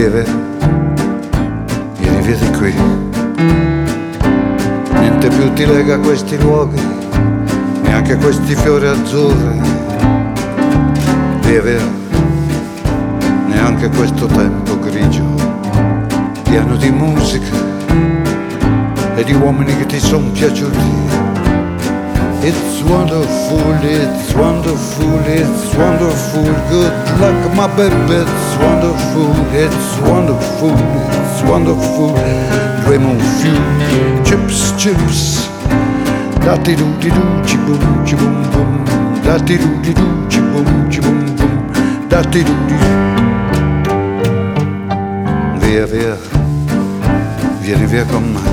Vieni, vieni di qui. Niente più ti lega a questi luoghi, neanche questi fiori azzurri. Via, neanche questo tempo grigio, pieno di musica e di uomini che ti son piaciuti. It's wonderful, it's wonderful, it's wonderful. Good luck, my baby, it's wonderful, it's wonderful, it's wonderful. Dream of you, chips, chips. Da-ti-do-di-do, chi-boom, chi-boom, boom. Da-ti-do-di-do, chi-boom, chi-boom, boom. Da-ti-do-di-do. Via, via, vieni via con me.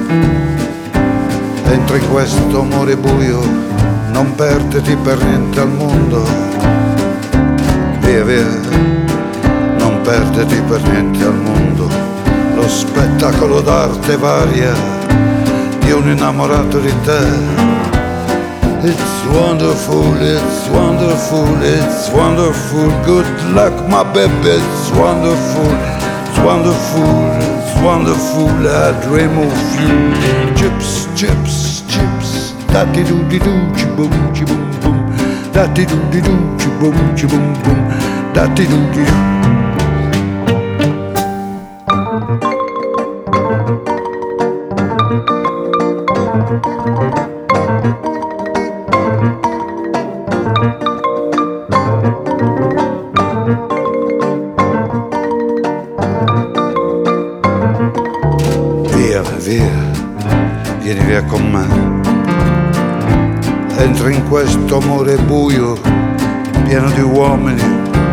Entri in questo amore buio, non perderti per niente al mondo. Via, via, non perderti per niente al mondo. Lo spettacolo d'arte varia di un innamorato di te. It's wonderful, it's wonderful, it's wonderful. Good luck, my baby, it's wonderful, it's wonderful, it's wonderful. I dream of you. Chips, chips, chips. Da-ti-do-di-do, chi-boom, chi-boom, boom. Da-ti-do-di-do, chi-boom, chi-boom, boom. Da-ti-do-di-do. Vieni via con me. Entri in questo amore buio, pieno di uomini.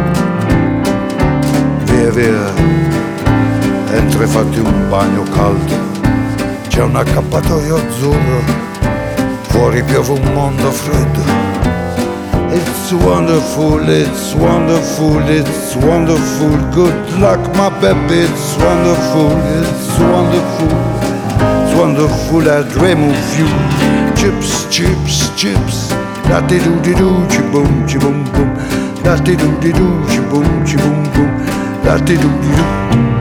Via, via. Entri e fatti un bagno caldo. C'è un accappatoio azzurro, fuori piove un mondo freddo. It's wonderful, it's wonderful, it's wonderful. Good luck, my baby, it's wonderful, it's wonderful. Wonderful, I dream of you. Chips, chips, chips. Da-ti-do-di-do, chi-boom, chi-boom, boom. Da-ti-do-di-do, chi-boom, chi-boom, boom. Da-ti-do-di-do.